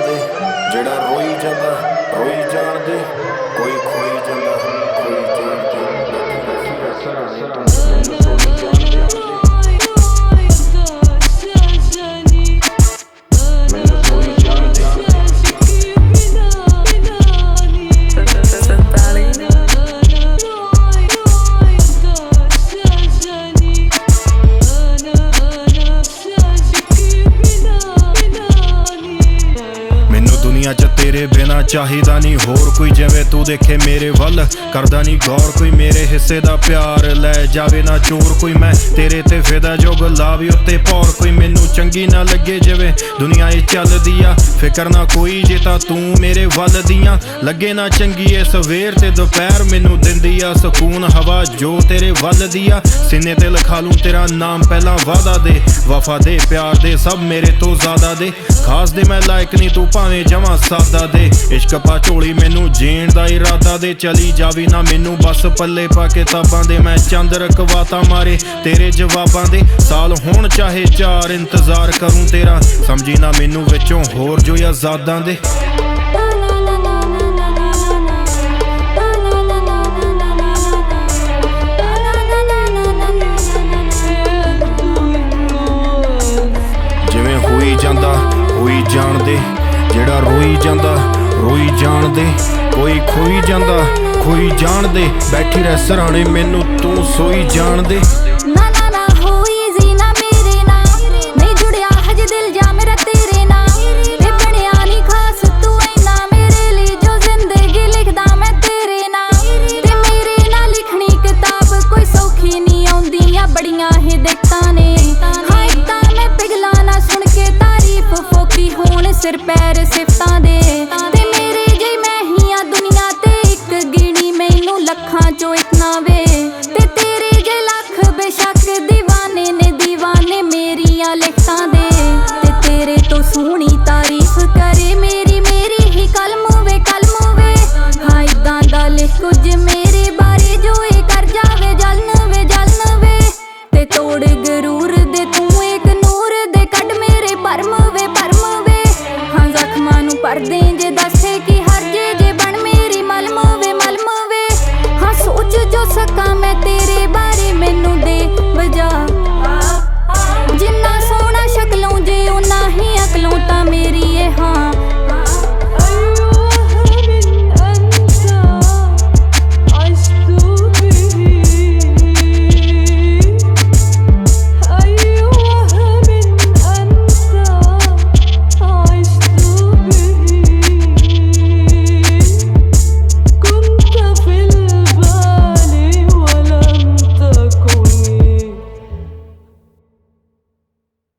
दे जेड़ा रोई जांदा रोई जान दे कोई खोई जांदा खोई जान दे दुनिया च तेरे बिना चाहिदा नहीं होर कोई जिवें तू देखे मेरे वल करदा नहीं गौर कोई मेरे हिस्से दा प्यार लै जावे ना चोर कोई मैं तेरे ते फिदा जो गुलाबी उत्ते पौर कोई मैनू चंगी ना लगे जिवें दुनिया ये चलदी आ फिकर ना कोई जे तां तू मेरे वल दियां लगे ना चंगी ए सवेर ते दोपहर मैनू दिंदी आ सुकून हवा जो तेरे वल दी आ सीने ते लिखा लूं तेरा नाम पहला वादा दे वफा दे प्यार दे सब मेरे तो ज्यादा दे खास दे मैं लायक नहीं तू भावें जमा सादा दे इश्क पा झोली मैनू जीण दा इरादा दे चली जावी ना मैनू बस पल्ले पा किताबां दे मैं चंद रकवाता मारे तेरे जवाबां दे साल होण चाहे चार इंतजार करूं तेरा समझी ना मैनू विचों होर जो आजादां दे जिवें होई जांदा होई जान दे जेड़ा रोई जांदा रोई जान दे कोई खोई जांदा खोई जान दे बैठी रह सराणे मैनू तू सोई जान दे ना ना ना होई जी ना मेरे नाल नहीं जुड़िया हज दिल जा मेरा तेरे नाल ते बनया नहीं खास तू इना मेरे लिए जो जिंदगी लिखदा मैं तेरे नाल ते मेरे नाल लिखनी किताब कोई सौखी नहीं आउंदियां बड़ियां ही दिक्कतां ने हां इदां मैं पिघला ना सुन के तारीफ फोकी होण सिर पैर सिफतां दे ते मेरे जे मैं ही आ दुनिया ते इक गिणी मैनू लखां चो इक ना वे ते तेरे जे लख बेशक दीवाने ने दीवाने मेरियां लिखतां दे ते तेरे तो सोहनी तारीफ करे मेरी मेरी ही कलम वे हां इदां दा लिख कुछ मेरे बारे जो ए कर जावे जलन वे ते तोड़ गरूर दे तू एक नूर दे कड मेरे परम वे हां जख्मां नू पर दे जे दसे की